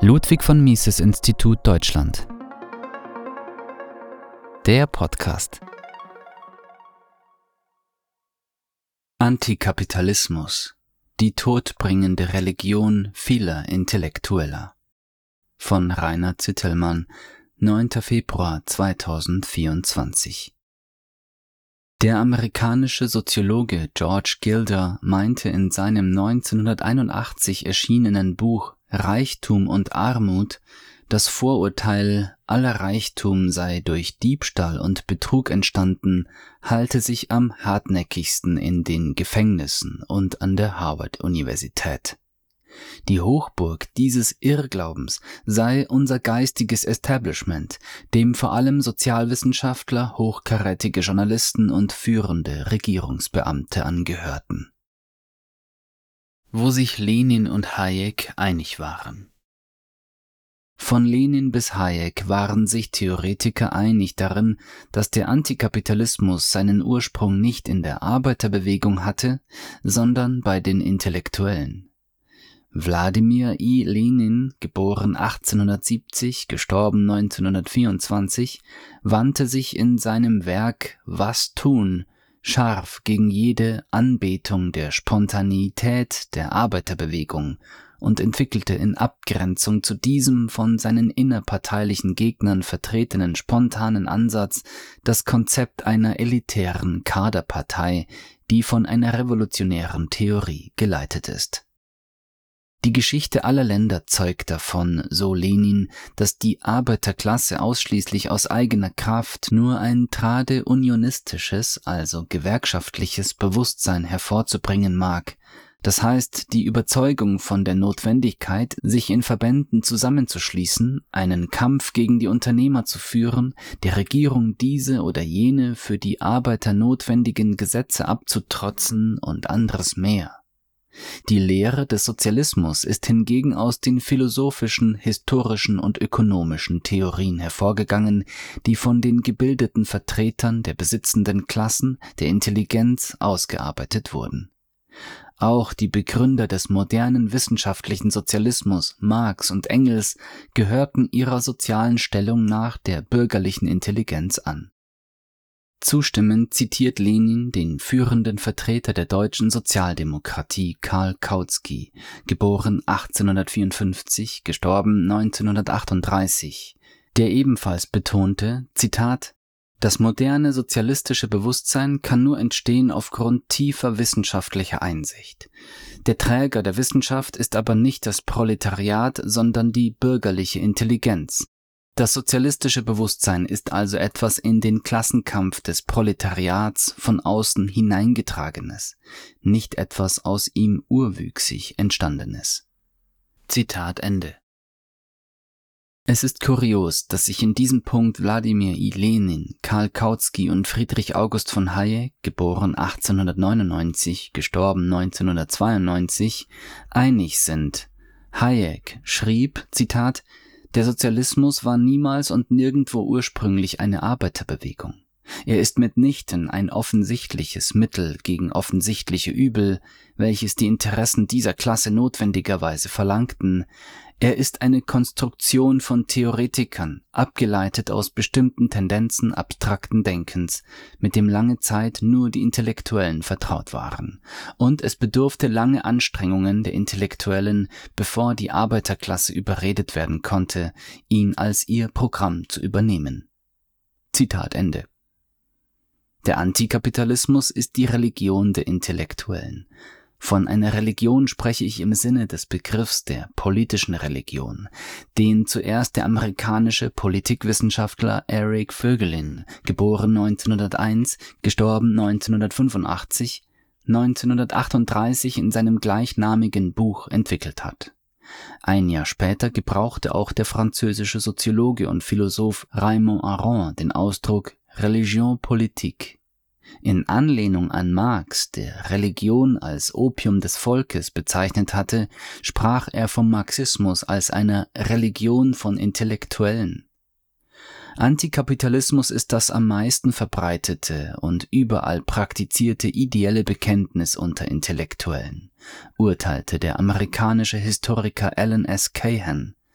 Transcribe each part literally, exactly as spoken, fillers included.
Ludwig von Mises Institut Deutschland. Der Podcast. Antikapitalismus. Die todbringende Religion vieler Intellektueller. Von Rainer Zittelmann, neunter Februar zweitausendvierundzwanzig. Der amerikanische Soziologe George Gilder meinte in seinem neunzehnhunderteinundachtzig erschienenen Buch Reichtum und Armut, das Vorurteil, aller Reichtum sei durch Diebstahl und Betrug entstanden, halte sich am hartnäckigsten in den Gefängnissen und an der Harvard-Universität. Die Hochburg dieses Irrglaubens sei unser geistiges Establishment, dem vor allem Sozialwissenschaftler, hochkarätige Journalisten und führende Regierungsbeamte angehörten. Wo sich Lenin und Hayek einig waren. Von Lenin bis Hayek waren sich Theoretiker einig darin, dass der Antikapitalismus seinen Ursprung nicht in der Arbeiterbewegung hatte, sondern bei den Intellektuellen. Wladimir I. Lenin, geboren achtzehnhundertsiebzig, gestorben neunzehnhundertvierundzwanzig, wandte sich in seinem Werk »Was tun?« scharf gegen jede Anbetung der Spontaneität der Arbeiterbewegung und entwickelte in Abgrenzung zu diesem von seinen innerparteilichen Gegnern vertretenen spontanen Ansatz das Konzept einer elitären Kaderpartei, die von einer revolutionären Theorie geleitet ist. Die Geschichte aller Länder zeugt davon, so Lenin, dass die Arbeiterklasse ausschließlich aus eigener Kraft nur ein trade-unionistisches, also gewerkschaftliches Bewusstsein hervorzubringen mag, das heißt die Überzeugung von der Notwendigkeit, sich in Verbänden zusammenzuschließen, einen Kampf gegen die Unternehmer zu führen, der Regierung diese oder jene für die Arbeiter notwendigen Gesetze abzutrotzen und anderes mehr. Die Lehre des Sozialismus ist hingegen aus den philosophischen, historischen und ökonomischen Theorien hervorgegangen, die von den gebildeten Vertretern der besitzenden Klassen, der Intelligenz, ausgearbeitet wurden. Auch die Begründer des modernen wissenschaftlichen Sozialismus, Marx und Engels, gehörten ihrer sozialen Stellung nach der bürgerlichen Intelligenz an. Zustimmend zitiert Lenin den führenden Vertreter der deutschen Sozialdemokratie, Karl Kautsky, geboren achtzehnhundertvierundfünfzig, gestorben neunzehnhundertachtunddreißig, der ebenfalls betonte, Zitat, das moderne sozialistische Bewusstsein kann nur entstehen aufgrund tiefer wissenschaftlicher Einsicht. Der Träger der Wissenschaft ist aber nicht das Proletariat, sondern die bürgerliche Intelligenz. Das sozialistische Bewusstsein ist also etwas in den Klassenkampf des Proletariats von außen hineingetragenes, nicht etwas aus ihm urwüchsig entstandenes. Zitat Ende. Es ist kurios, dass sich in diesem Punkt Wladimir I. Lenin, Karl Kautsky und Friedrich August von Hayek, geboren achtzehnhundertneunundneunzig, gestorben neunzehnhundertzweiundneunzig, einig sind. Hayek schrieb, Zitat, der Sozialismus war niemals und nirgendwo ursprünglich eine Arbeiterbewegung. Er ist mitnichten ein offensichtliches Mittel gegen offensichtliche Übel, welches die Interessen dieser Klasse notwendigerweise verlangten. Er ist eine Konstruktion von Theoretikern, abgeleitet aus bestimmten Tendenzen abstrakten Denkens, mit dem lange Zeit nur die Intellektuellen vertraut waren. Und es bedurfte lange Anstrengungen der Intellektuellen, bevor die Arbeiterklasse überredet werden konnte, ihn als ihr Programm zu übernehmen. Zitat Ende. Der Antikapitalismus ist die Religion der Intellektuellen. Von einer Religion spreche ich im Sinne des Begriffs der politischen Religion, den zuerst der amerikanische Politikwissenschaftler Eric Voegelin, geboren neunzehnhunderteins, gestorben neunzehnhundertfünfundachtzig, neunzehnhundertachtunddreißig in seinem gleichnamigen Buch entwickelt hat. Ein Jahr später gebrauchte auch der französische Soziologe und Philosoph Raymond Aron den Ausdruck Religion politique. In Anlehnung an Marx, der Religion als Opium des Volkes bezeichnet hatte, sprach er vom Marxismus als einer Religion von Intellektuellen. Antikapitalismus ist das am meisten verbreitete und überall praktizierte ideelle Bekenntnis unter Intellektuellen, urteilte der amerikanische Historiker Alan S. Cahan.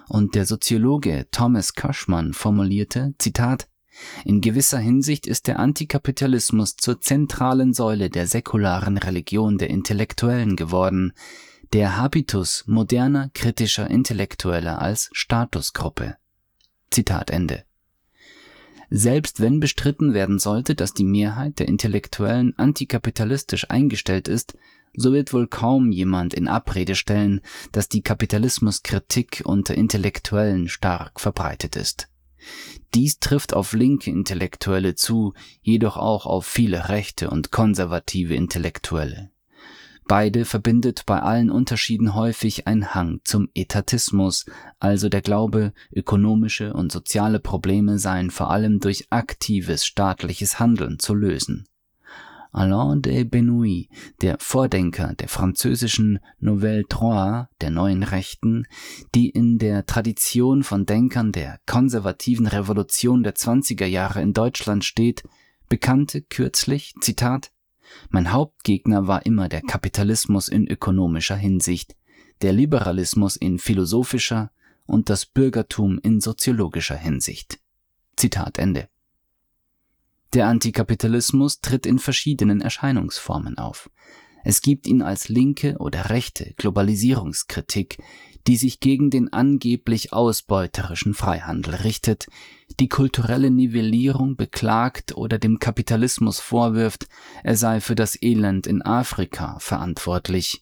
und der Soziologe Thomas Cushman formulierte, Zitat, in gewisser Hinsicht ist der Antikapitalismus zur zentralen Säule der säkularen Religion der Intellektuellen geworden, der Habitus moderner, kritischer Intellektueller als Statusgruppe. Zitat Ende. Selbst wenn bestritten werden sollte, dass die Mehrheit der Intellektuellen antikapitalistisch eingestellt ist, so wird wohl kaum jemand in Abrede stellen, dass die Kapitalismuskritik unter Intellektuellen stark verbreitet ist. Dies trifft auf linke Intellektuelle zu, jedoch auch auf viele rechte und konservative Intellektuelle. Beide verbindet bei allen Unterschieden häufig ein Hang zum Etatismus, also der Glaube, ökonomische und soziale Probleme seien vor allem durch aktives staatliches Handeln zu lösen. Alain de Benoist, der Vordenker der französischen Nouvelle Droite, der neuen Rechten, die in der Tradition von Denkern der konservativen Revolution der zwanziger Jahre in Deutschland steht, bekannte kürzlich, Zitat, mein Hauptgegner war immer der Kapitalismus in ökonomischer Hinsicht, der Liberalismus in philosophischer und das Bürgertum in soziologischer Hinsicht. Zitat Ende. Der Antikapitalismus tritt in verschiedenen Erscheinungsformen auf. Es gibt ihn als linke oder rechte Globalisierungskritik, die sich gegen den angeblich ausbeuterischen Freihandel richtet, die kulturelle Nivellierung beklagt oder dem Kapitalismus vorwirft, er sei für das Elend in Afrika verantwortlich.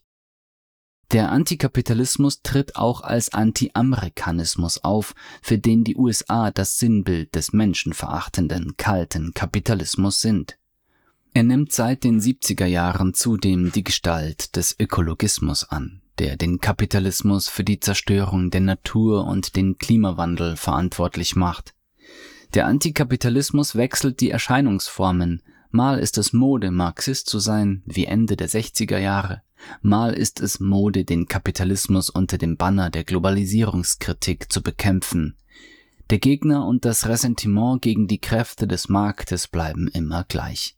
Der Antikapitalismus tritt auch als Anti-Amerikanismus auf, für den die U S A das Sinnbild des menschenverachtenden, kalten Kapitalismus sind. Er nimmt seit den siebziger Jahren zudem die Gestalt des Ökologismus an, der den Kapitalismus für die Zerstörung der Natur und den Klimawandel verantwortlich macht. Der Antikapitalismus wechselt die Erscheinungsformen, mal ist es Mode, Marxist zu sein, wie Ende der sechziger Jahre, mal ist es Mode, den Kapitalismus unter dem Banner der Globalisierungskritik zu bekämpfen. Der Gegner und das Ressentiment gegen die Kräfte des Marktes bleiben immer gleich.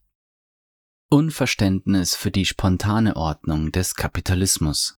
Unverständnis für die spontane Ordnung des Kapitalismus.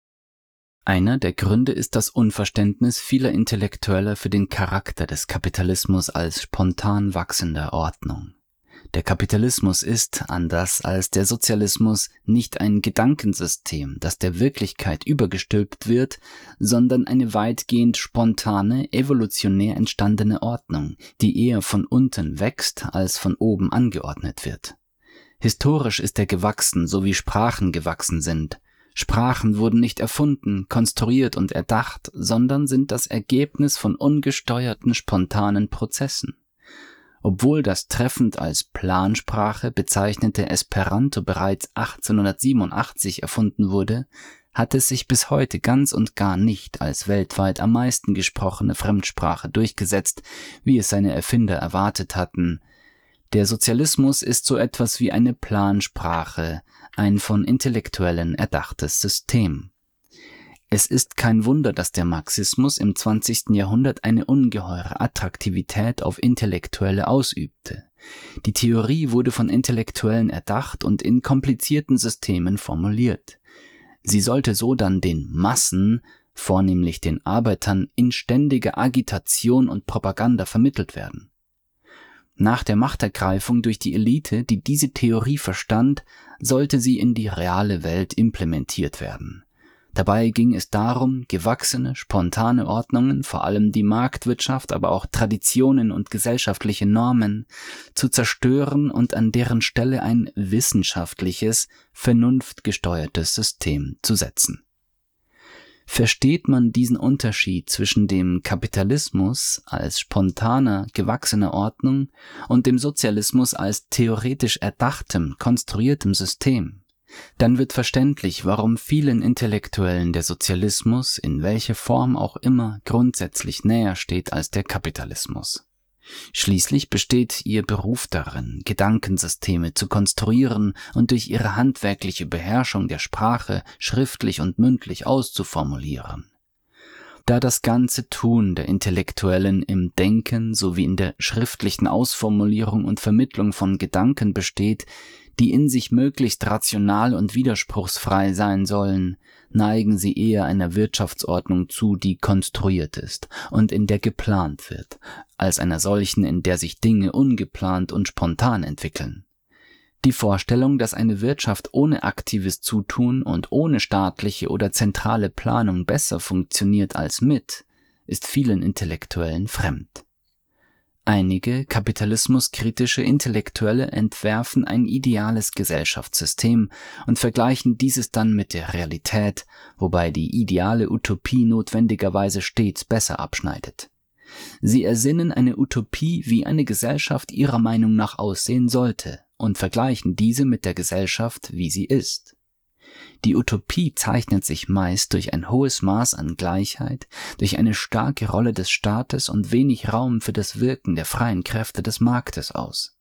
Einer der Gründe ist das Unverständnis vieler Intellektueller für den Charakter des Kapitalismus als spontan wachsender Ordnung. Der Kapitalismus ist, anders als der Sozialismus, nicht ein Gedankensystem, das der Wirklichkeit übergestülpt wird, sondern eine weitgehend spontane, evolutionär entstandene Ordnung, die eher von unten wächst, als von oben angeordnet wird. Historisch ist er gewachsen, so wie Sprachen gewachsen sind. Sprachen wurden nicht erfunden, konstruiert und erdacht, sondern sind das Ergebnis von ungesteuerten, spontanen Prozessen. Obwohl das treffend als Plansprache bezeichnete Esperanto bereits achtzehnhundertsiebenundachtzig erfunden wurde, hat es sich bis heute ganz und gar nicht als weltweit am meisten gesprochene Fremdsprache durchgesetzt, wie es seine Erfinder erwartet hatten. Der Sozialismus ist so etwas wie eine Plansprache, ein von Intellektuellen erdachtes System. Es ist kein Wunder, dass der Marxismus im zwanzigsten Jahrhundert eine ungeheure Attraktivität auf Intellektuelle ausübte. Die Theorie wurde von Intellektuellen erdacht und in komplizierten Systemen formuliert. Sie sollte so dann den Massen, vornehmlich den Arbeitern, in ständiger Agitation und Propaganda vermittelt werden. Nach der Machtergreifung durch die Elite, die diese Theorie verstand, sollte sie in die reale Welt implementiert werden. Dabei ging es darum, gewachsene, spontane Ordnungen, vor allem die Marktwirtschaft, aber auch Traditionen und gesellschaftliche Normen, zu zerstören und an deren Stelle ein wissenschaftliches, vernunftgesteuertes System zu setzen. Versteht man diesen Unterschied zwischen dem Kapitalismus als spontaner, gewachsener Ordnung und dem Sozialismus als theoretisch erdachtem, konstruiertem System, dann wird verständlich, warum vielen Intellektuellen der Sozialismus, in welcher Form auch immer, grundsätzlich näher steht als der Kapitalismus. Schließlich besteht ihr Beruf darin, Gedankensysteme zu konstruieren und durch ihre handwerkliche Beherrschung der Sprache schriftlich und mündlich auszuformulieren. Da das ganze Tun der Intellektuellen im Denken sowie in der schriftlichen Ausformulierung und Vermittlung von Gedanken besteht, die in sich möglichst rational und widerspruchsfrei sein sollen, neigen sie eher einer Wirtschaftsordnung zu, die konstruiert ist und in der geplant wird, als einer solchen, in der sich Dinge ungeplant und spontan entwickeln. Die Vorstellung, dass eine Wirtschaft ohne aktives Zutun und ohne staatliche oder zentrale Planung besser funktioniert als mit, ist vielen Intellektuellen fremd. Einige kapitalismuskritische Intellektuelle entwerfen ein ideales Gesellschaftssystem und vergleichen dieses dann mit der Realität, wobei die ideale Utopie notwendigerweise stets besser abschneidet. Sie ersinnen eine Utopie, wie eine Gesellschaft ihrer Meinung nach aussehen sollte, und vergleichen diese mit der Gesellschaft, wie sie ist. Die Utopie zeichnet sich meist durch ein hohes Maß an Gleichheit, durch eine starke Rolle des Staates und wenig Raum für das Wirken der freien Kräfte des Marktes aus.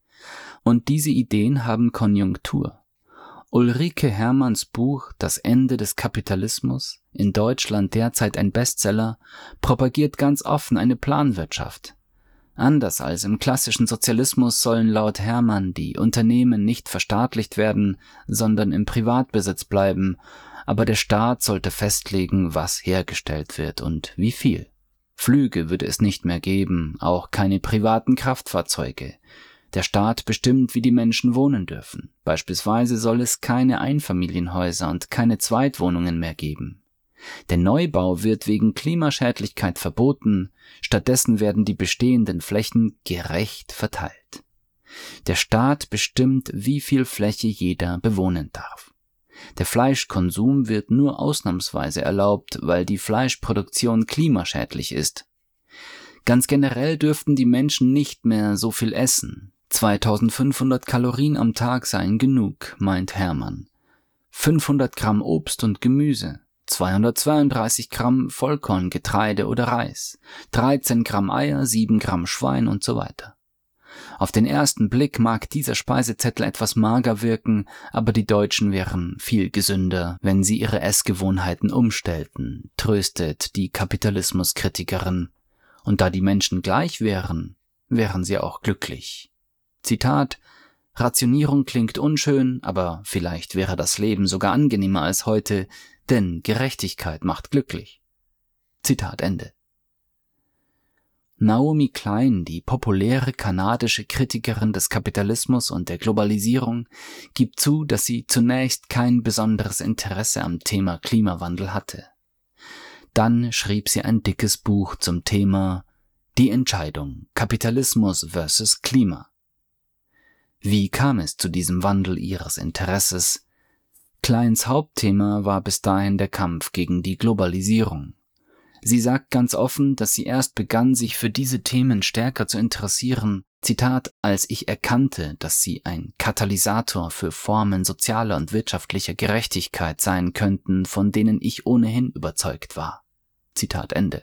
Und diese Ideen haben Konjunktur. Ulrike Herrmanns Buch »Das Ende des Kapitalismus«, in Deutschland derzeit ein Bestseller, propagiert ganz offen eine Planwirtschaft. Anders als im klassischen Sozialismus sollen laut Herrmann die Unternehmen nicht verstaatlicht werden, sondern im Privatbesitz bleiben, aber der Staat sollte festlegen, was hergestellt wird und wie viel. Flüge würde es nicht mehr geben, auch keine privaten Kraftfahrzeuge. Der Staat bestimmt, wie die Menschen wohnen dürfen. Beispielsweise soll es keine Einfamilienhäuser und keine Zweitwohnungen mehr geben. Der Neubau wird wegen Klimaschädlichkeit verboten, stattdessen werden die bestehenden Flächen gerecht verteilt. Der Staat bestimmt, wie viel Fläche jeder bewohnen darf. Der Fleischkonsum wird nur ausnahmsweise erlaubt, weil die Fleischproduktion klimaschädlich ist. Ganz generell dürften die Menschen nicht mehr so viel essen. zweitausendfünfhundert Kalorien am Tag seien genug, meint Herrmann. fünfhundert Gramm Obst und Gemüse, zweihundertzweiunddreißig Gramm Vollkorngetreide oder Reis, dreizehn Gramm Eier, sieben Gramm Schwein und so weiter. Auf den ersten Blick mag dieser Speisezettel etwas mager wirken, aber die Deutschen wären viel gesünder, wenn sie ihre Essgewohnheiten umstellten, tröstet die Kapitalismuskritikerin. Und da die Menschen gleich wären, wären sie auch glücklich. Zitat: Rationierung klingt unschön, aber vielleicht wäre das Leben sogar angenehmer als heute, denn Gerechtigkeit macht glücklich. Zitat Ende. Naomi Klein, die populäre kanadische Kritikerin des Kapitalismus und der Globalisierung, gibt zu, dass sie zunächst kein besonderes Interesse am Thema Klimawandel hatte. Dann schrieb sie ein dickes Buch zum Thema Die Entscheidung: Kapitalismus versus Klima. Wie kam es zu diesem Wandel ihres Interesses? Kleins Hauptthema war bis dahin der Kampf gegen die Globalisierung. Sie sagt ganz offen, dass sie erst begann, sich für diese Themen stärker zu interessieren, Zitat, als ich erkannte, dass sie ein Katalysator für Formen sozialer und wirtschaftlicher Gerechtigkeit sein könnten, von denen ich ohnehin überzeugt war. Zitat Ende.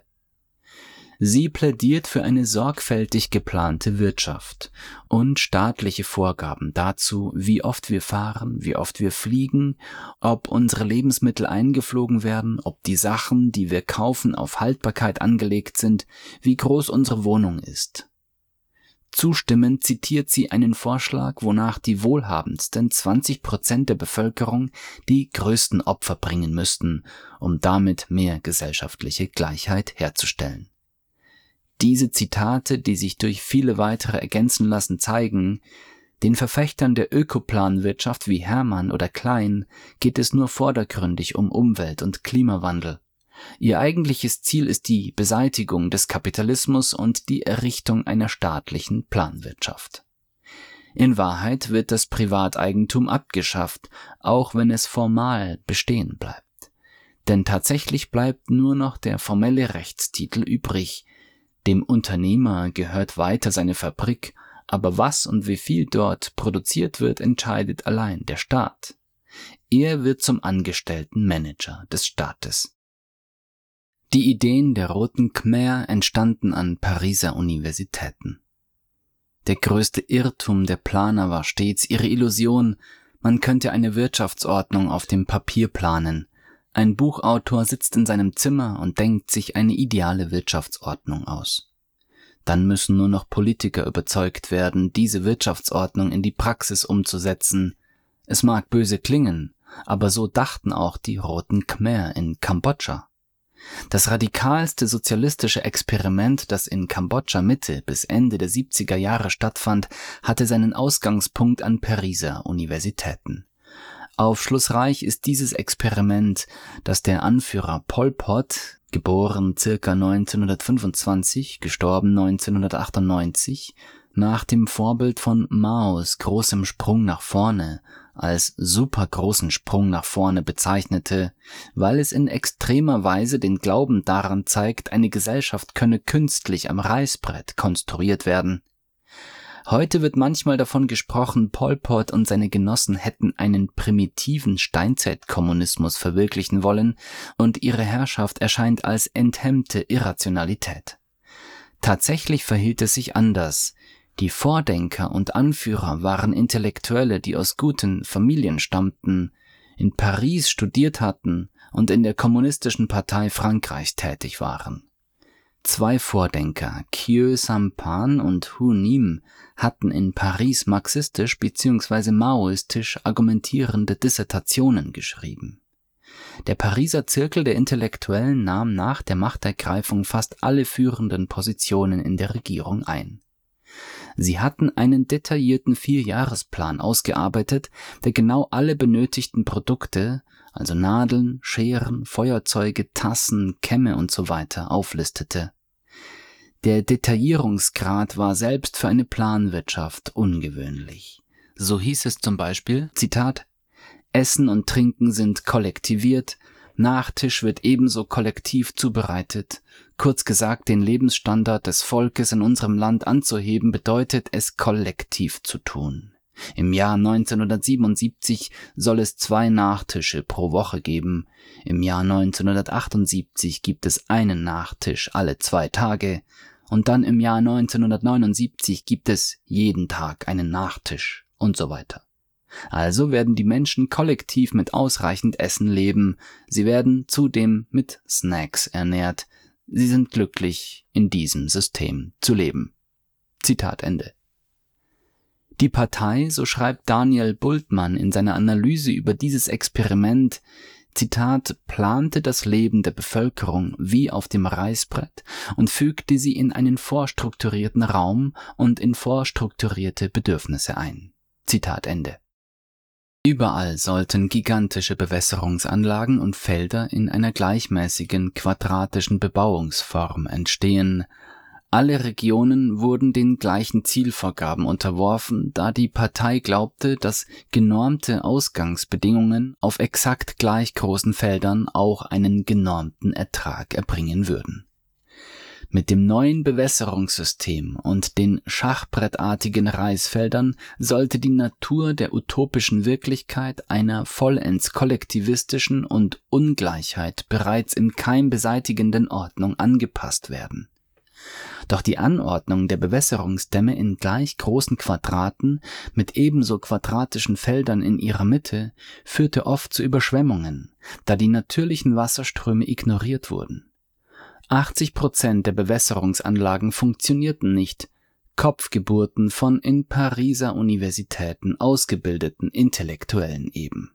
Sie plädiert für eine sorgfältig geplante Wirtschaft und staatliche Vorgaben dazu, wie oft wir fahren, wie oft wir fliegen, ob unsere Lebensmittel eingeflogen werden, ob die Sachen, die wir kaufen, auf Haltbarkeit angelegt sind, wie groß unsere Wohnung ist. Zustimmend zitiert sie einen Vorschlag, wonach die wohlhabendsten zwanzig Prozent der Bevölkerung die größten Opfer bringen müssten, um damit mehr gesellschaftliche Gleichheit herzustellen. Diese Zitate, die sich durch viele weitere ergänzen lassen, zeigen, den Verfechtern der Ökoplanwirtschaft wie Herrmann oder Klein geht es nur vordergründig um Umwelt- und Klimawandel. Ihr eigentliches Ziel ist die Beseitigung des Kapitalismus und die Errichtung einer staatlichen Planwirtschaft. In Wahrheit wird das Privateigentum abgeschafft, auch wenn es formal bestehen bleibt. Denn tatsächlich bleibt nur noch der formelle Rechtstitel übrig. Dem Unternehmer gehört weiter seine Fabrik, aber was und wie viel dort produziert wird, entscheidet allein der Staat. Er wird zum angestellten Manager des Staates. Die Ideen der Roten Khmer entstanden an Pariser Universitäten. Der größte Irrtum der Planer war stets ihre Illusion, man könnte eine Wirtschaftsordnung auf dem Papier planen. Ein Buchautor sitzt in seinem Zimmer und denkt sich eine ideale Wirtschaftsordnung aus. Dann müssen nur noch Politiker überzeugt werden, diese Wirtschaftsordnung in die Praxis umzusetzen. Es mag böse klingen, aber so dachten auch die Roten Khmer in Kambodscha. Das radikalste sozialistische Experiment, das in Kambodscha Mitte bis Ende der siebziger Jahre stattfand, hatte seinen Ausgangspunkt an Pariser Universitäten. Aufschlussreich ist dieses Experiment, das der Anführer Pol Pot, geboren ca. neunzehnhundertfünfundzwanzig, gestorben neunzehnhundertachtundneunzig, nach dem Vorbild von Maos großem Sprung nach vorne als supergroßen Sprung nach vorne bezeichnete, weil es in extremer Weise den Glauben daran zeigt, eine Gesellschaft könne künstlich am Reißbrett konstruiert werden. Heute wird manchmal davon gesprochen, Pol Pot und seine Genossen hätten einen primitiven Steinzeitkommunismus verwirklichen wollen und ihre Herrschaft erscheint als enthemmte Irrationalität. Tatsächlich verhielt es sich anders. Die Vordenker und Anführer waren Intellektuelle, die aus guten Familien stammten, in Paris studiert hatten und in der Kommunistischen Partei Frankreichs tätig waren. Zwei Vordenker, Khieu Samphan und Hu Nim, hatten in Paris marxistisch bzw. maoistisch argumentierende Dissertationen geschrieben. Der Pariser Zirkel der Intellektuellen nahm nach der Machtergreifung fast alle führenden Positionen in der Regierung ein. Sie hatten einen detaillierten Vierjahresplan ausgearbeitet, der genau alle benötigten Produkte, also Nadeln, Scheren, Feuerzeuge, Tassen, Kämme usw. auflistete. Der Detaillierungsgrad war selbst für eine Planwirtschaft ungewöhnlich. So hieß es zum Beispiel, Zitat, Essen und Trinken sind kollektiviert, Nachtisch wird ebenso kollektiv zubereitet. Kurz gesagt, den Lebensstandard des Volkes in unserem Land anzuheben, bedeutet es kollektiv zu tun. Im Jahr neunzehnhundertsiebenundsiebzig soll es zwei Nachtische pro Woche geben. Im Jahr neunzehnhundertachtundsiebzig gibt es einen Nachtisch alle zwei Tage. Und dann im Jahr neunzehnhundertneunundsiebzig gibt es jeden Tag einen Nachtisch und so weiter. Also werden die Menschen kollektiv mit ausreichend Essen leben, sie werden zudem mit Snacks ernährt, sie sind glücklich, in diesem System zu leben. Zitat Ende. Die Partei, so schreibt Daniel Bultmann in seiner Analyse über dieses Experiment, Zitat, plante das Leben der Bevölkerung wie auf dem Reißbrett und fügte sie in einen vorstrukturierten Raum und in vorstrukturierte Bedürfnisse ein. Zitat Ende. Überall sollten gigantische Bewässerungsanlagen und Felder in einer gleichmäßigen, quadratischen Bebauungsform entstehen. Alle Regionen wurden den gleichen Zielvorgaben unterworfen, da die Partei glaubte, dass genormte Ausgangsbedingungen auf exakt gleich großen Feldern auch einen genormten Ertrag erbringen würden. Mit dem neuen Bewässerungssystem und den schachbrettartigen Reisfeldern sollte die Natur der utopischen Wirklichkeit einer vollends kollektivistischen und Ungleichheit bereits im Keim beseitigenden Ordnung angepasst werden. Doch die Anordnung der Bewässerungsdämme in gleich großen Quadraten mit ebenso quadratischen Feldern in ihrer Mitte führte oft zu Überschwemmungen, da die natürlichen Wasserströme ignoriert wurden. achtzig Prozent der Bewässerungsanlagen funktionierten nicht, Kopfgeburten von in Pariser Universitäten ausgebildeten Intellektuellen eben.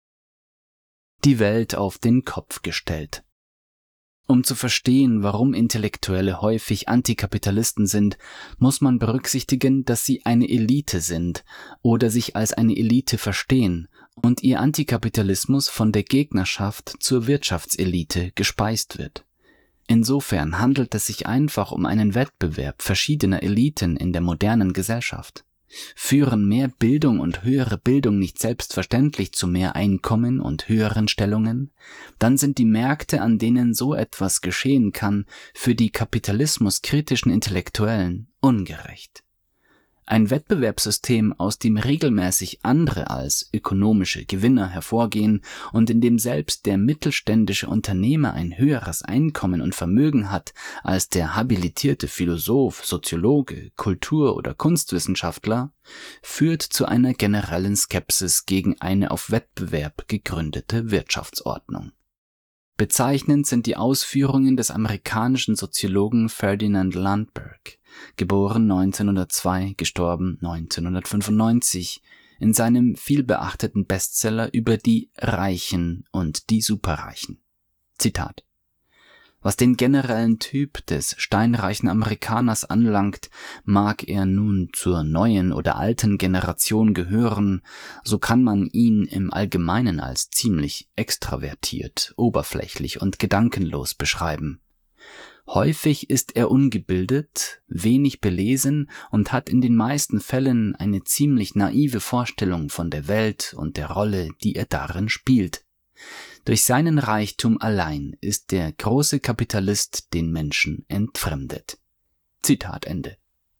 Die Welt auf den Kopf gestellt. Um zu verstehen, warum Intellektuelle häufig Antikapitalisten sind, muss man berücksichtigen, dass sie eine Elite sind oder sich als eine Elite verstehen und ihr Antikapitalismus von der Gegnerschaft zur Wirtschaftselite gespeist wird. Insofern handelt es sich einfach um einen Wettbewerb verschiedener Eliten in der modernen Gesellschaft. Führen mehr Bildung und höhere Bildung nicht selbstverständlich zu mehr Einkommen und höheren Stellungen, dann sind die Märkte, an denen so etwas geschehen kann, für die kapitalismuskritischen Intellektuellen ungerecht. Ein Wettbewerbssystem, aus dem regelmäßig andere als ökonomische Gewinner hervorgehen und in dem selbst der mittelständische Unternehmer ein höheres Einkommen und Vermögen hat als der habilitierte Philosoph, Soziologe, Kultur- oder Kunstwissenschaftler, führt zu einer generellen Skepsis gegen eine auf Wettbewerb gegründete Wirtschaftsordnung. Bezeichnend sind die Ausführungen des amerikanischen Soziologen Ferdinand Landberg, geboren neunzehnhundertzwei, gestorben neunzehnhundertfünfundneunzig, in seinem vielbeachteten Bestseller über die Reichen und die Superreichen. Zitat: Was den generellen Typ des steinreichen Amerikaners anlangt, mag er nun zur neuen oder alten Generation gehören, so kann man ihn im Allgemeinen als ziemlich extravertiert, oberflächlich und gedankenlos beschreiben. Häufig ist er ungebildet, wenig belesen und hat in den meisten Fällen eine ziemlich naive Vorstellung von der Welt und der Rolle, die er darin spielt. Durch seinen Reichtum allein ist der große Kapitalist den Menschen entfremdet. Zitat Ende.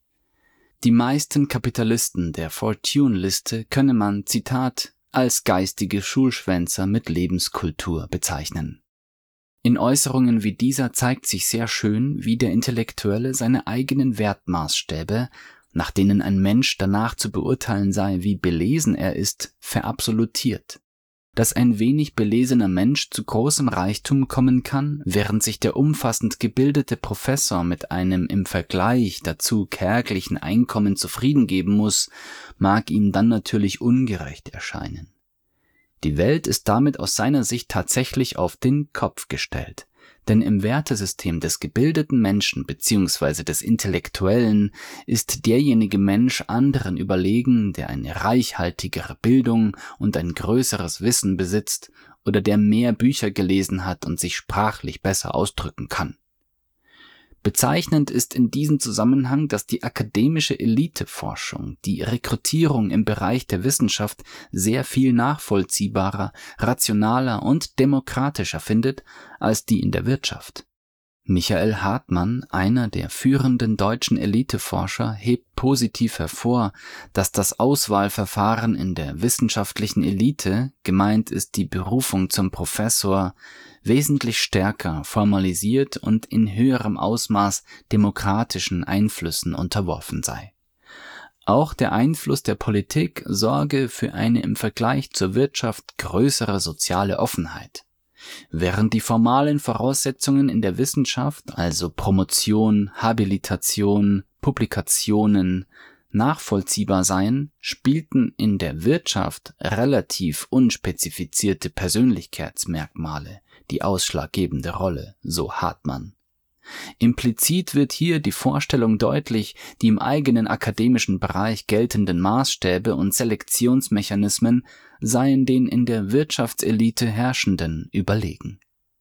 Die meisten Kapitalisten der Fortune-Liste könne man, Zitat, als geistige Schulschwänzer mit Lebenskultur bezeichnen. In Äußerungen wie dieser zeigt sich sehr schön, wie der Intellektuelle seine eigenen Wertmaßstäbe, nach denen ein Mensch danach zu beurteilen sei, wie belesen er ist, verabsolutiert. Dass ein wenig belesener Mensch zu großem Reichtum kommen kann, während sich der umfassend gebildete Professor mit einem im Vergleich dazu kärglichen Einkommen zufrieden geben muss, mag ihm dann natürlich ungerecht erscheinen. Die Welt ist damit aus seiner Sicht tatsächlich auf den Kopf gestellt. Denn im Wertesystem des gebildeten Menschen bzw. des Intellektuellen ist derjenige Mensch anderen überlegen, der eine reichhaltigere Bildung und ein größeres Wissen besitzt oder der mehr Bücher gelesen hat und sich sprachlich besser ausdrücken kann. Bezeichnend ist in diesem Zusammenhang, dass die akademische Eliteforschung die Rekrutierung im Bereich der Wissenschaft sehr viel nachvollziehbarer, rationaler und demokratischer findet als die in der Wirtschaft. Michael Hartmann, einer der führenden deutschen Eliteforscher, hebt positiv hervor, dass das Auswahlverfahren in der wissenschaftlichen Elite, gemeint ist die Berufung zum Professor, wesentlich stärker formalisiert und in höherem Ausmaß demokratischen Einflüssen unterworfen sei. Auch der Einfluss der Politik sorge für eine im Vergleich zur Wirtschaft größere soziale Offenheit. Während die formalen Voraussetzungen in der Wissenschaft, also Promotion, Habilitation, Publikationen, nachvollziehbar seien, spielten in der Wirtschaft relativ unspezifizierte Persönlichkeitsmerkmale die ausschlaggebende Rolle, so Hartmann. Implizit wird hier die Vorstellung deutlich, die im eigenen akademischen Bereich geltenden Maßstäbe und Selektionsmechanismen seien den in der Wirtschaftselite Herrschenden überlegen.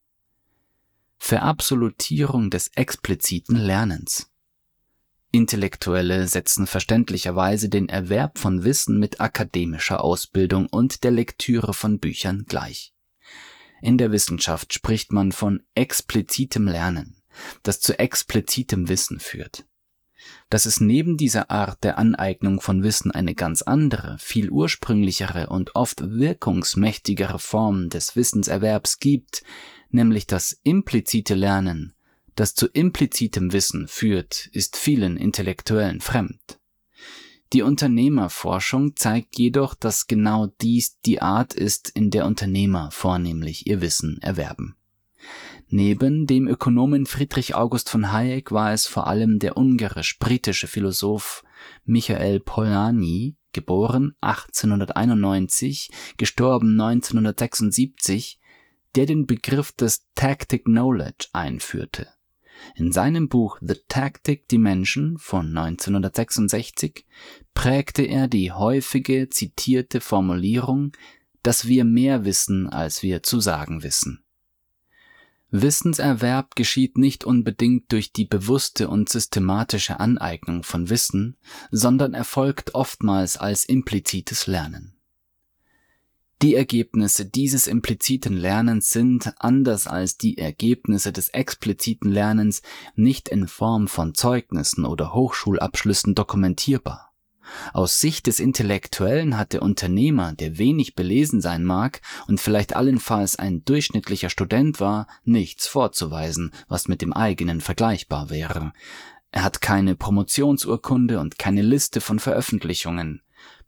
Verabsolutierung des expliziten Lernens. Intellektuelle setzen verständlicherweise den Erwerb von Wissen mit akademischer Ausbildung und der Lektüre von Büchern gleich. In der Wissenschaft spricht man von explizitem Lernen, das zu explizitem Wissen führt. Dass es neben dieser Art der Aneignung von Wissen eine ganz andere, viel ursprünglichere und oft wirkungsmächtigere Form des Wissenserwerbs gibt, nämlich das implizite Lernen, das zu implizitem Wissen führt, ist vielen Intellektuellen fremd. Die Unternehmerforschung zeigt jedoch, dass genau dies die Art ist, in der Unternehmer vornehmlich ihr Wissen erwerben. Neben dem Ökonomen Friedrich August von Hayek war es vor allem der ungarisch-britische Philosoph Michael Polanyi, geboren achtzehnhunderteinundneunzig, gestorben neunzehnhundertsechsundsiebzig, der den Begriff des Tactic Knowledge einführte. In seinem Buch The Tactic Dimension von neunzehnhundertsechsundsechzig prägte er die häufige zitierte Formulierung, dass wir mehr wissen, als wir zu sagen wissen. Wissenserwerb geschieht nicht unbedingt durch die bewusste und systematische Aneignung von Wissen, sondern erfolgt oftmals als implizites Lernen. Die Ergebnisse dieses impliziten Lernens sind, anders als die Ergebnisse des expliziten Lernens, nicht in Form von Zeugnissen oder Hochschulabschlüssen dokumentierbar. Aus Sicht des Intellektuellen hat der Unternehmer, der wenig belesen sein mag und vielleicht allenfalls ein durchschnittlicher Student war, nichts vorzuweisen, was mit dem eigenen vergleichbar wäre. Er hat keine Promotionsurkunde und keine Liste von Veröffentlichungen.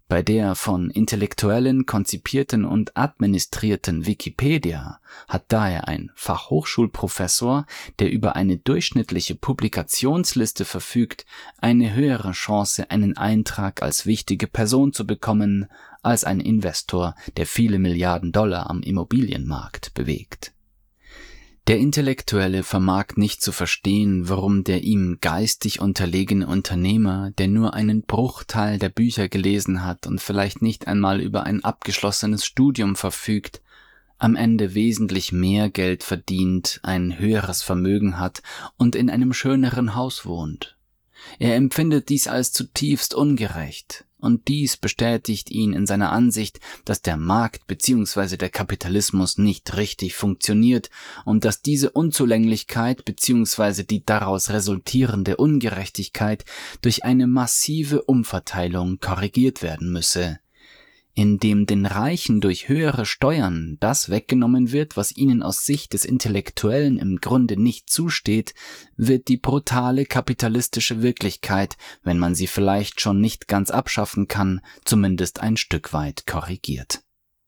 Bei der von Intellektuellen konzipierten und administrierten Wikipedia hat daher ein Fachhochschulprofessor, der über eine durchschnittliche Publikationsliste verfügt, eine höhere Chance, einen Eintrag als wichtige Person zu bekommen, als ein Investor, der viele Milliarden Dollar am Immobilienmarkt bewegt. Der Intellektuelle vermag nicht zu verstehen, warum der ihm geistig unterlegene Unternehmer, der nur einen Bruchteil der Bücher gelesen hat und vielleicht nicht einmal über ein abgeschlossenes Studium verfügt, am Ende wesentlich mehr Geld verdient, ein höheres Vermögen hat und in einem schöneren Haus wohnt. Er empfindet dies als zutiefst ungerecht. Und dies bestätigt ihn in seiner Ansicht, dass der Markt bzw. der Kapitalismus nicht richtig funktioniert und dass diese Unzulänglichkeit bzw. die daraus resultierende Ungerechtigkeit durch eine massive Umverteilung korrigiert werden müsse, indem den Reichen durch höhere Steuern das weggenommen wird, was ihnen aus Sicht des Intellektuellen im Grunde nicht zusteht, wird die brutale kapitalistische Wirklichkeit, wenn man sie vielleicht schon nicht ganz abschaffen kann, zumindest ein Stück weit korrigiert.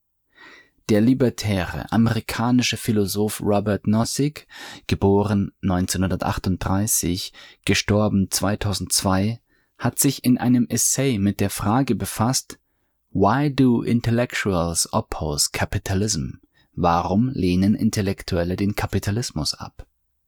Der libertäre amerikanische Philosoph Robert Nozick, geboren neunzehnhundertachtunddreißig, gestorben zweitausendzwei, hat sich in einem Essay mit der Frage befasst: Why do intellectuals oppose capitalism? Warum lehnen Intellektuelle den Kapitalismus ab?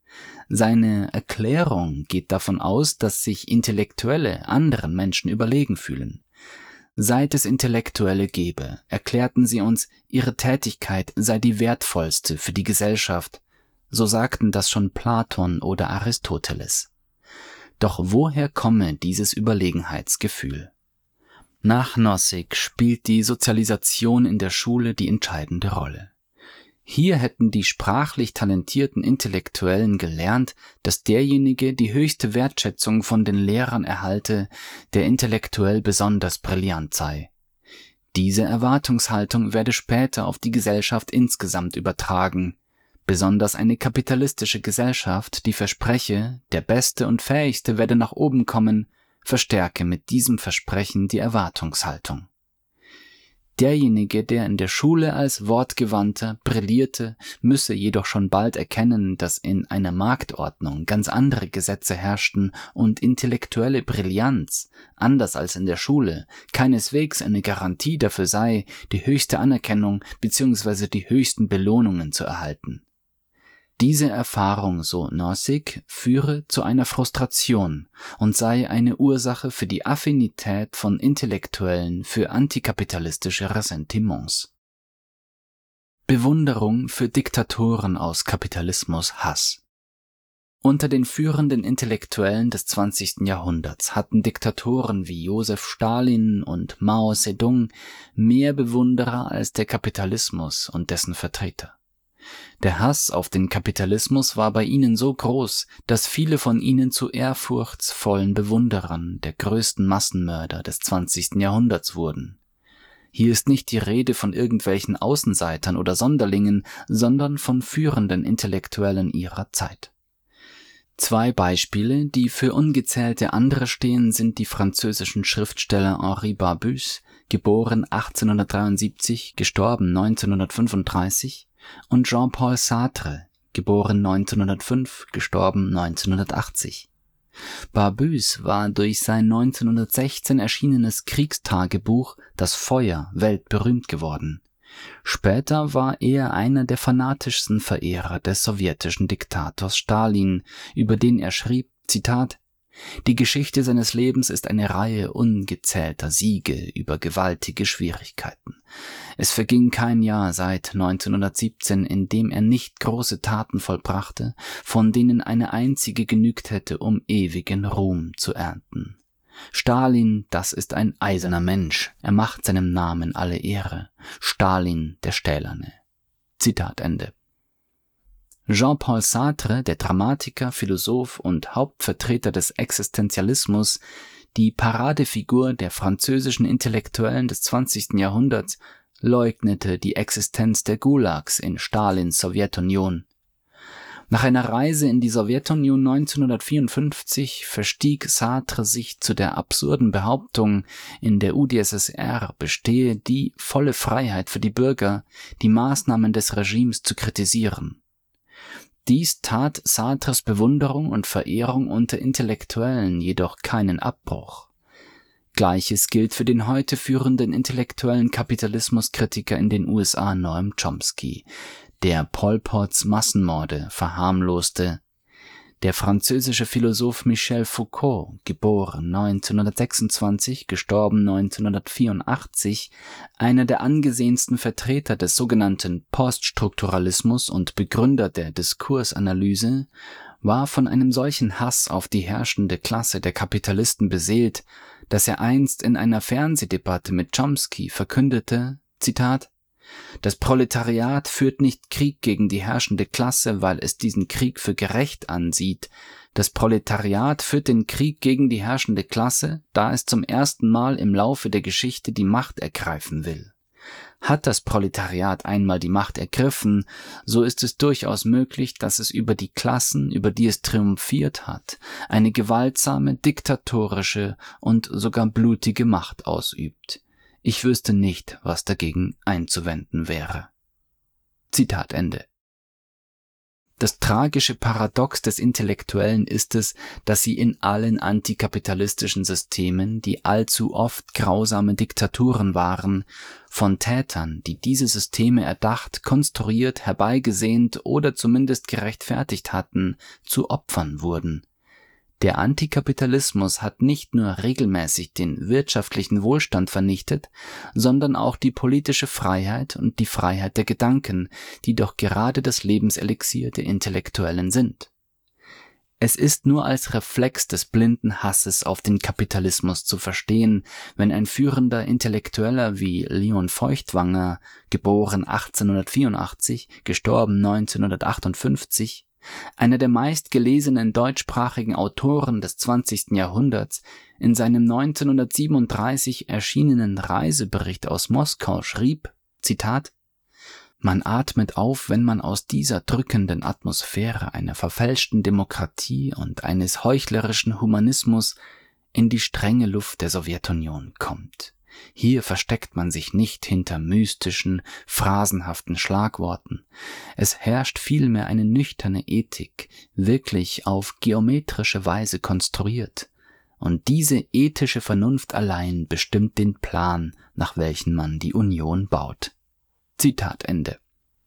Seine Erklärung geht davon aus, dass sich Intellektuelle anderen Menschen überlegen fühlen. Seit es Intellektuelle gebe, erklärten sie uns, ihre Tätigkeit sei die wertvollste für die Gesellschaft. So sagten das schon Platon oder Aristoteles. Doch woher komme dieses Überlegenheitsgefühl? Nach Nozick spielt die Sozialisation in der Schule die entscheidende Rolle. Hier hätten die sprachlich talentierten Intellektuellen gelernt, dass derjenige die höchste Wertschätzung von den Lehrern erhalte, der intellektuell besonders brillant sei. Diese Erwartungshaltung werde später auf die Gesellschaft insgesamt übertragen. Besonders eine kapitalistische Gesellschaft, die verspreche, der Beste und Fähigste werde nach oben kommen, verstärke mit diesem Versprechen die Erwartungshaltung. Derjenige, der in der Schule als Wortgewandter brillierte, müsse jedoch schon bald erkennen, dass in einer Marktordnung ganz andere Gesetze herrschten und intellektuelle Brillanz, anders als in der Schule, keineswegs eine Garantie dafür sei, die höchste Anerkennung bzw. die höchsten Belohnungen zu erhalten. Diese Erfahrung, so Nozick, führe zu einer Frustration und sei eine Ursache für die Affinität von Intellektuellen für antikapitalistische Ressentiments. Bewunderung für Diktatoren aus Kapitalismus-Hass. Unter den führenden Intellektuellen des zwanzigsten Jahrhunderts hatten Diktatoren wie Josef Stalin und Mao Zedong mehr Bewunderer als der Kapitalismus und dessen Vertreter. Der Hass auf den Kapitalismus war bei ihnen so groß, dass viele von ihnen zu ehrfurchtsvollen Bewunderern der größten Massenmörder des zwanzigsten Jahrhunderts wurden. Hier ist nicht die Rede von irgendwelchen Außenseitern oder Sonderlingen, sondern von führenden Intellektuellen ihrer Zeit. Zwei Beispiele, die für ungezählte andere stehen, sind die französischen Schriftsteller Henri Barbusse, geboren achtzehnhundertdreiundsiebzig, gestorben neunzehnhundertfünfunddreißig, und Jean-Paul Sartre, geboren neunzehnhundertfünf, gestorben neunzehnhundertachtzig. Barbusse war durch sein neunzehnhundertsechzehn erschienenes Kriegstagebuch Das Feuer weltberühmt geworden. Später war er einer der fanatischsten Verehrer des sowjetischen Diktators Stalin, über den er schrieb, Zitat: Die Geschichte seines Lebens ist eine Reihe ungezählter Siege über gewaltige Schwierigkeiten. Es verging kein Jahr seit neunzehnhundertsiebzehn, in dem er nicht große Taten vollbrachte, von denen eine einzige genügt hätte, um ewigen Ruhm zu ernten. Stalin, das ist ein eiserner Mensch, er macht seinem Namen alle Ehre. Stalin, der Stählerne. Zitat Ende. Jean-Paul Sartre, der Dramatiker, Philosoph und Hauptvertreter des Existenzialismus, die Paradefigur der französischen Intellektuellen des zwanzigsten Jahrhunderts, leugnete die Existenz der Gulags in Stalins Sowjetunion. Nach einer Reise in die Sowjetunion neunzehnhundertvierundfünfzig verstieg Sartre sich zu der absurden Behauptung, in der U d S S R bestehe die volle Freiheit für die Bürger, die Maßnahmen des Regimes zu kritisieren. Dies tat Sartres Bewunderung und Verehrung unter Intellektuellen jedoch keinen Abbruch. Gleiches gilt für den heute führenden intellektuellen Kapitalismuskritiker in den U S A Noam Chomsky, der Pol Pots Massenmorde verharmloste. Der französische Philosoph Michel Foucault, geboren neunzehnhundertsechsundzwanzig, gestorben neunzehnhundertvierundachtzig, einer der angesehensten Vertreter des sogenannten Poststrukturalismus und Begründer der Diskursanalyse, war von einem solchen Hass auf die herrschende Klasse der Kapitalisten beseelt, dass er einst in einer Fernsehdebatte mit Chomsky verkündete, Zitat, das Proletariat führt nicht Krieg gegen die herrschende Klasse, weil es diesen Krieg für gerecht ansieht. Das Proletariat führt den Krieg gegen die herrschende Klasse, da es zum ersten Mal im Laufe der Geschichte die Macht ergreifen will. Hat das Proletariat einmal die Macht ergriffen, so ist es durchaus möglich, dass es über die Klassen, über die es triumphiert hat, eine gewaltsame, diktatorische und sogar blutige Macht ausübt. Ich wüsste nicht, was dagegen einzuwenden wäre. Zitat Ende. Das tragische Paradox des Intellektuellen ist es, dass sie in allen antikapitalistischen Systemen, die allzu oft grausame Diktaturen waren, von Tätern, die diese Systeme erdacht, konstruiert, herbeigesehnt oder zumindest gerechtfertigt hatten, zu Opfern wurden. Der Antikapitalismus hat nicht nur regelmäßig den wirtschaftlichen Wohlstand vernichtet, sondern auch die politische Freiheit und die Freiheit der Gedanken, die doch gerade das Lebenselixier der Intellektuellen sind. Es ist nur als Reflex des blinden Hasses auf den Kapitalismus zu verstehen, wenn ein führender Intellektueller wie Leon Feuchtwanger, geboren achtzehnhundertvierundachtzig, gestorben neunzehnhundertachtundfünfzig, einer der meistgelesenen deutschsprachigen Autoren des zwanzigsten Jahrhunderts, in seinem neunzehnhundertsiebenunddreißig erschienenen Reisebericht aus Moskau schrieb, Zitat, man atmet auf, wenn man aus dieser drückenden Atmosphäre einer verfälschten Demokratie und eines heuchlerischen Humanismus in die strenge Luft der Sowjetunion kommt. Hier versteckt man sich nicht hinter mystischen, phrasenhaften Schlagworten. Es herrscht vielmehr eine nüchterne Ethik, wirklich auf geometrische Weise konstruiert. Und diese ethische Vernunft allein bestimmt den Plan, nach welchem man die Union baut. Zitat Ende.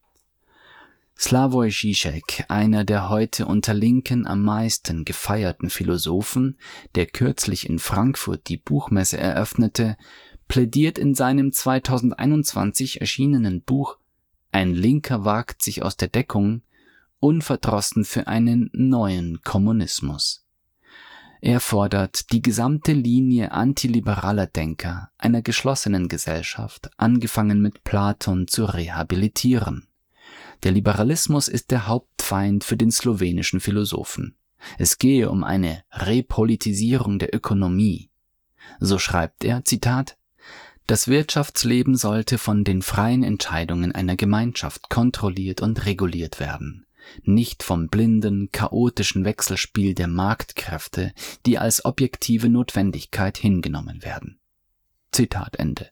Slavoj Žižek, einer der heute unter Linken am meisten gefeierten Philosophen, der kürzlich in Frankfurt die Buchmesse eröffnete, plädiert in seinem zweitausendeinundzwanzig erschienenen Buch Ein Linker wagt sich aus der Deckung unverdrossen für einen neuen Kommunismus. Er fordert, die gesamte Linie antiliberaler Denker einer geschlossenen Gesellschaft, angefangen mit Platon, zu rehabilitieren. Der Liberalismus ist der Hauptfeind für den slowenischen Philosophen. Es gehe um eine Repolitisierung der Ökonomie. So schreibt er, Zitat, das Wirtschaftsleben sollte von den freien Entscheidungen einer Gemeinschaft kontrolliert und reguliert werden, nicht vom blinden, chaotischen Wechselspiel der Marktkräfte, die als objektive Notwendigkeit hingenommen werden. Zitat Ende.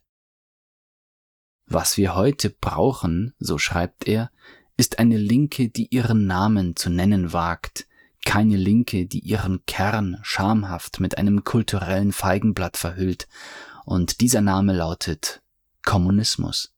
Was wir heute brauchen, so schreibt er, ist eine Linke, die ihren Namen zu nennen wagt, keine Linke, die ihren Kern schamhaft mit einem kulturellen Feigenblatt verhüllt, und dieser Name lautet Kommunismus.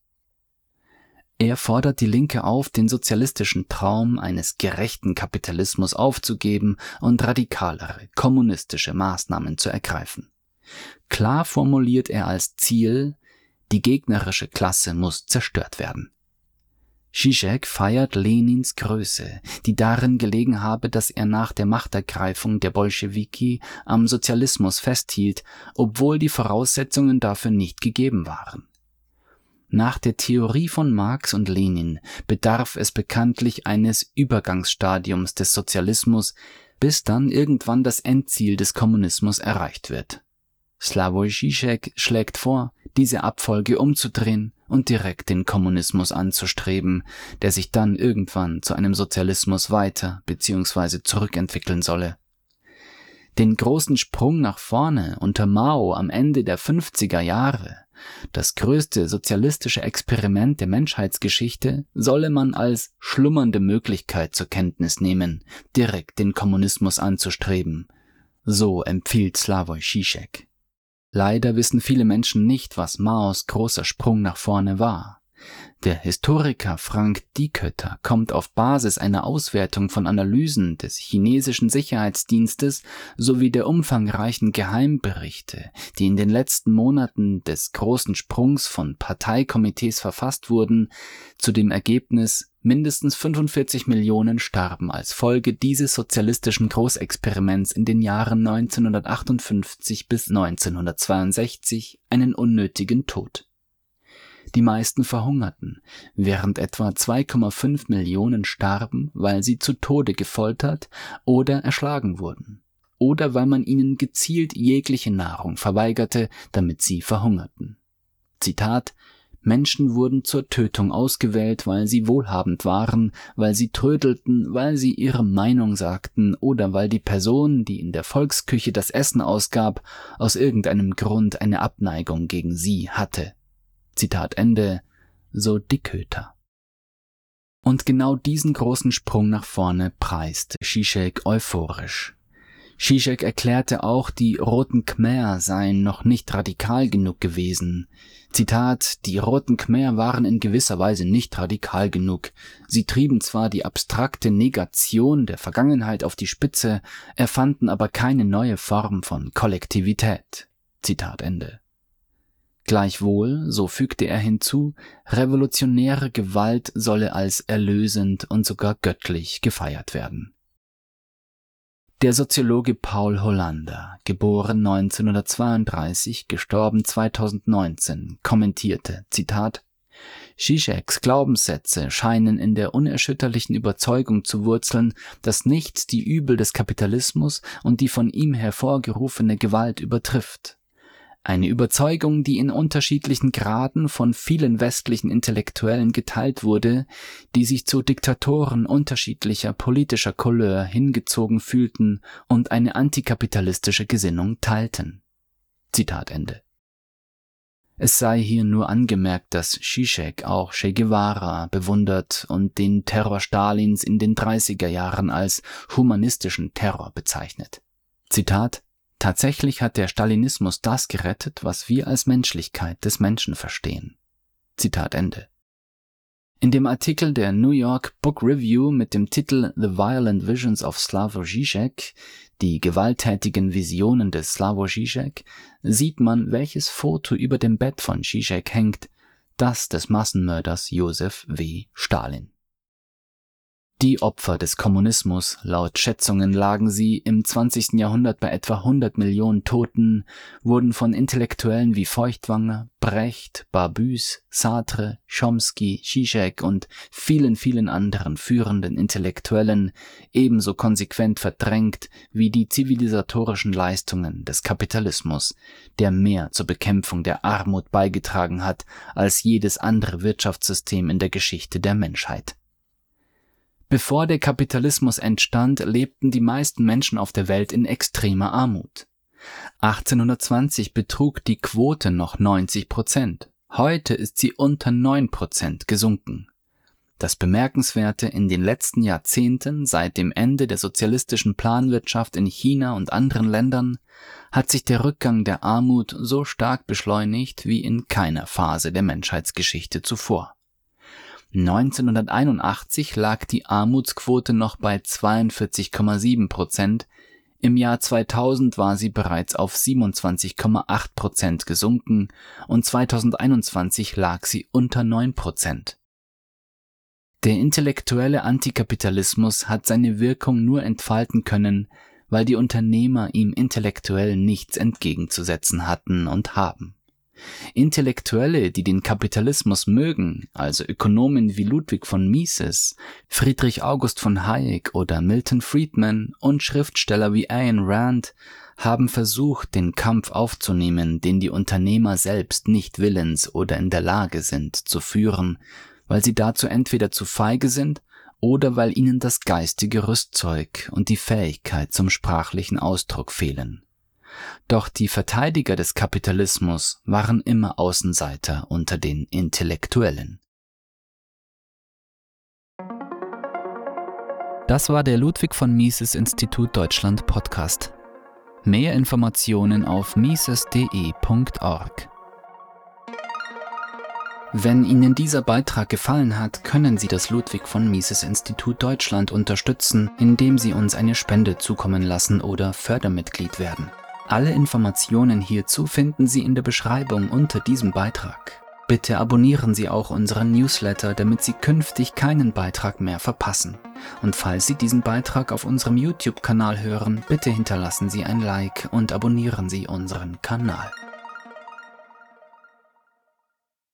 Er fordert die Linke auf, den sozialistischen Traum eines gerechten Kapitalismus aufzugeben und radikalere, kommunistische Maßnahmen zu ergreifen. Klar formuliert er als Ziel, die gegnerische Klasse muss zerstört werden. Žižek feiert Lenins Größe, die darin gelegen habe, dass er nach der Machtergreifung der Bolschewiki am Sozialismus festhielt, obwohl die Voraussetzungen dafür nicht gegeben waren. Nach der Theorie von Marx und Lenin bedarf es bekanntlich eines Übergangsstadiums des Sozialismus, bis dann irgendwann das Endziel des Kommunismus erreicht wird. Slavoj Žižek schlägt vor, diese Abfolge umzudrehen und direkt den Kommunismus anzustreben, der sich dann irgendwann zu einem Sozialismus weiter bzw. zurückentwickeln solle. Den großen Sprung nach vorne unter Mao am Ende der fünfziger Jahre, das größte sozialistische Experiment der Menschheitsgeschichte, solle man als schlummernde Möglichkeit zur Kenntnis nehmen, direkt den Kommunismus anzustreben. So empfiehlt Slavoj Žižek. Leider wissen viele Menschen nicht, was Maos großer Sprung nach vorne war. Der Historiker Frank Dikötter kommt auf Basis einer Auswertung von Analysen des chinesischen Sicherheitsdienstes sowie der umfangreichen Geheimberichte, die in den letzten Monaten des großen Sprungs von Parteikomitees verfasst wurden, zu dem Ergebnis, mindestens fünfundvierzig Millionen starben als Folge dieses sozialistischen Großexperiments in den Jahren neunzehnhundertachtundfünfzig bis neunzehnhundertzweiundsechzig einen unnötigen Tod. Die meisten verhungerten, während etwa zwei Komma fünf Millionen starben, weil sie zu Tode gefoltert oder erschlagen wurden, oder weil man ihnen gezielt jegliche Nahrung verweigerte, damit sie verhungerten. Zitat: Menschen wurden zur Tötung ausgewählt, weil sie wohlhabend waren, weil sie trödelten, weil sie ihre Meinung sagten oder weil die Person, die in der Volksküche das Essen ausgab, aus irgendeinem Grund eine Abneigung gegen sie hatte. Zitat Ende, so Dikötter. Und genau diesen großen Sprung nach vorne preist Žižek euphorisch. Žižek erklärte auch, die Roten Khmer seien noch nicht radikal genug gewesen. Zitat: Die Roten Khmer waren in gewisser Weise nicht radikal genug. Sie trieben zwar die abstrakte Negation der Vergangenheit auf die Spitze, erfanden aber keine neue Form von Kollektivität. Zitat Ende. Gleichwohl, so fügte er hinzu, revolutionäre Gewalt solle als erlösend und sogar göttlich gefeiert werden. Der Soziologe Paul Hollander, geboren neunzehnhundertzweiunddreißig, gestorben zweitausendneunzehn, kommentierte, Zitat: Žižeks Glaubenssätze scheinen in der unerschütterlichen Überzeugung zu wurzeln, dass nichts die Übel des Kapitalismus und die von ihm hervorgerufene Gewalt übertrifft. Eine Überzeugung, die in unterschiedlichen Graden von vielen westlichen Intellektuellen geteilt wurde, die sich zu Diktatoren unterschiedlicher politischer Couleur hingezogen fühlten und eine antikapitalistische Gesinnung teilten. Zitat Ende. Es sei hier nur angemerkt, dass Žižek auch Che Guevara bewundert und den Terror Stalins in den dreißiger Jahren als humanistischen Terror bezeichnet. Zitat: Tatsächlich hat der Stalinismus das gerettet, was wir als Menschlichkeit des Menschen verstehen. Zitat Ende. In dem Artikel der New York Book Review mit dem Titel The Violent Visions of Slavoj Žižek, die gewalttätigen Visionen des Slavoj Žižek, sieht man, welches Foto über dem Bett von Žižek hängt, das des Massenmörders Josef W. Stalin. Die Opfer des Kommunismus, laut Schätzungen lagen sie im zwanzigsten Jahrhundert bei etwa hundert Millionen Toten, wurden von Intellektuellen wie Feuchtwanger, Brecht, Barbüß, Sartre, Chomsky, Žižek und vielen, vielen anderen führenden Intellektuellen ebenso konsequent verdrängt wie die zivilisatorischen Leistungen des Kapitalismus, der mehr zur Bekämpfung der Armut beigetragen hat als jedes andere Wirtschaftssystem in der Geschichte der Menschheit. Bevor der Kapitalismus entstand, lebten die meisten Menschen auf der Welt in extremer Armut. achtzehnhundertzwanzig betrug die Quote noch neunzig Prozent. Heute ist sie unter neun Prozent gesunken. Das Bemerkenswerte: in den letzten Jahrzehnten, seit dem Ende der sozialistischen Planwirtschaft in China und anderen Ländern, hat sich der Rückgang der Armut so stark beschleunigt wie in keiner Phase der Menschheitsgeschichte zuvor. neunzehnhunderteinundachtzig lag die Armutsquote noch bei zweiundvierzig Komma sieben Prozent, im Jahr zweitausend war sie bereits auf siebenundzwanzig Komma acht Prozent gesunken und zweitausendeinundzwanzig lag sie unter neun Prozent. Der intellektuelle Antikapitalismus hat seine Wirkung nur entfalten können, weil die Unternehmer ihm intellektuell nichts entgegenzusetzen hatten und haben. Intellektuelle, die den Kapitalismus mögen, also Ökonomen wie Ludwig von Mises, Friedrich August von Hayek oder Milton Friedman und Schriftsteller wie Ayn Rand, haben versucht, den Kampf aufzunehmen, den die Unternehmer selbst nicht willens oder in der Lage sind zu führen, weil sie dazu entweder zu feige sind oder weil ihnen das geistige Rüstzeug und die Fähigkeit zum sprachlichen Ausdruck fehlen. Doch die Verteidiger des Kapitalismus waren immer Außenseiter unter den Intellektuellen. Das war der Ludwig von Mises Institut Deutschland Podcast. Mehr Informationen auf mises punkt de punkt org. Wenn Ihnen dieser Beitrag gefallen hat, können Sie das Ludwig von Mises Institut Deutschland unterstützen, indem Sie uns eine Spende zukommen lassen oder Fördermitglied werden. Alle Informationen hierzu finden Sie in der Beschreibung unter diesem Beitrag. Bitte abonnieren Sie auch unseren Newsletter, damit Sie künftig keinen Beitrag mehr verpassen. Und falls Sie diesen Beitrag auf unserem YouTube-Kanal hören, bitte hinterlassen Sie ein Like und abonnieren Sie unseren Kanal.